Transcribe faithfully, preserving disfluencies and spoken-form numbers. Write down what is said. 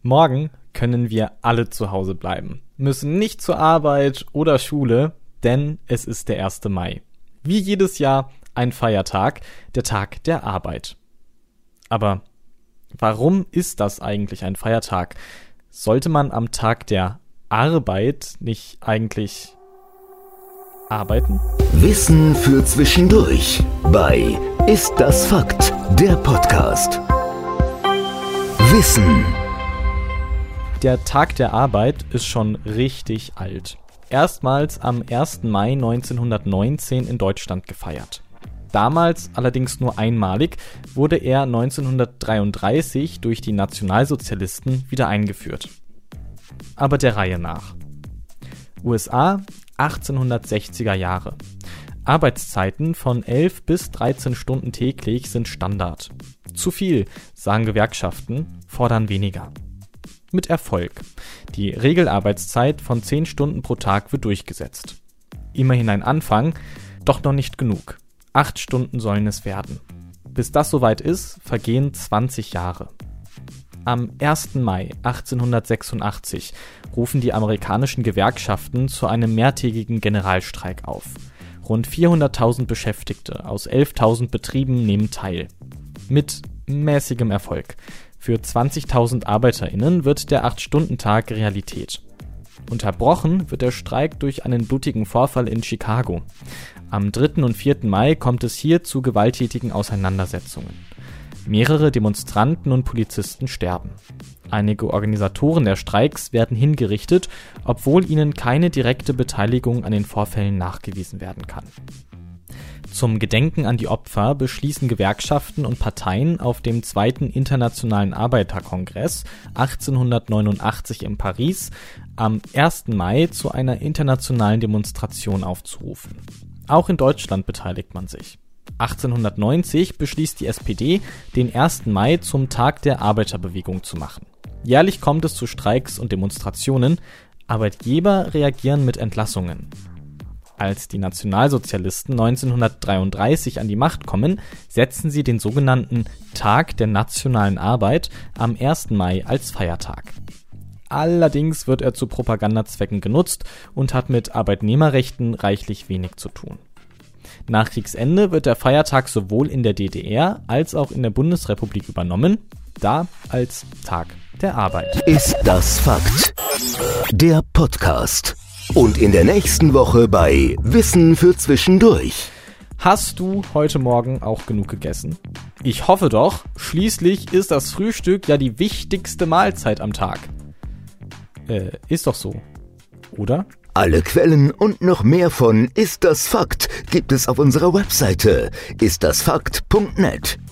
Morgen können wir alle zu Hause bleiben, müssen nicht zur Arbeit oder Schule, denn es ist der erste Mai. Wie jedes Jahr ein Feiertag, der Tag der Arbeit. Aber warum ist das eigentlich ein Feiertag? Sollte man am Tag der Arbeit nicht eigentlich arbeiten? Wissen für zwischendurch bei Ist das Fakt? Der Podcast. Wissen. Der Tag der Arbeit ist schon richtig alt. Erstmals am ersten Mai neunzehnhundertneunzehn in Deutschland gefeiert. Damals allerdings nur einmalig, wurde er neunzehnhundertdreiunddreißig durch die Nationalsozialisten wieder eingeführt. Aber der Reihe nach. U S A, achtzehnhundertsechziger Jahre. Arbeitszeiten von elf bis dreizehn Stunden täglich sind Standard. Zu viel, sagen Gewerkschaften, fordern weniger. Mit Erfolg. Die Regelarbeitszeit von zehn Stunden pro Tag wird durchgesetzt. Immerhin ein Anfang, doch noch nicht genug. Acht Stunden sollen es werden. Bis das soweit ist, vergehen zwanzig Jahre. Am ersten Mai achtzehnhundertsechsundachtzig rufen die amerikanischen Gewerkschaften zu einem mehrtägigen Generalstreik auf. Rund vierhunderttausend Beschäftigte aus elftausend Betrieben nehmen teil. Mit mäßigem Erfolg. Für zwanzigtausend ArbeiterInnen wird der acht-Stunden-Tag Realität. Unterbrochen wird der Streik durch einen blutigen Vorfall in Chicago. Am dritten und vierten Mai kommt es hier zu gewalttätigen Auseinandersetzungen. Mehrere Demonstranten und Polizisten sterben. Einige Organisatoren der Streiks werden hingerichtet, obwohl ihnen keine direkte Beteiligung an den Vorfällen nachgewiesen werden kann. Zum Gedenken an die Opfer beschließen Gewerkschaften und Parteien auf dem zweiten Internationalen Arbeiterkongress achtzehnhundertneunundachtzig in Paris am ersten Mai zu einer internationalen Demonstration aufzurufen. Auch in Deutschland beteiligt man sich. achtzehnhundertneunzig beschließt die S P D, den ersten Mai zum Tag der Arbeiterbewegung zu machen. Jährlich kommt es zu Streiks und Demonstrationen. Arbeitgeber reagieren mit Entlassungen. Als die Nationalsozialisten neunzehnhundertdreiunddreißig an die Macht kommen, setzen sie den sogenannten Tag der nationalen Arbeit am ersten Mai als Feiertag. Allerdings wird er zu Propagandazwecken genutzt und hat mit Arbeitnehmerrechten reichlich wenig zu tun. Nach Kriegsende wird der Feiertag sowohl in der D D R als auch in der Bundesrepublik übernommen, da als Tag der Arbeit. Ist das Fakt? Der Podcast. Und in der nächsten Woche bei Wissen für zwischendurch. Hast du heute Morgen auch genug gegessen? Ich hoffe doch. Schließlich ist das Frühstück ja die wichtigste Mahlzeit am Tag. Äh, ist doch so. Oder? Alle Quellen und noch mehr von Ist das Fakt gibt es auf unserer Webseite ist das fakt punkt net.